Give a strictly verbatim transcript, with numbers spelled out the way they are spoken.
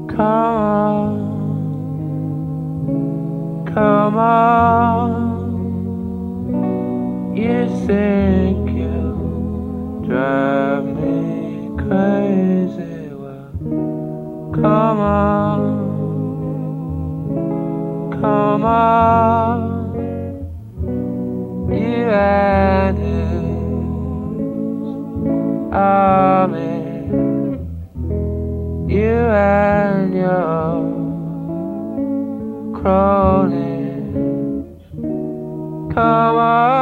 Come on, come on. You think you drive me crazy? Well, come on, come on. You and his army. You and your cronies, come on.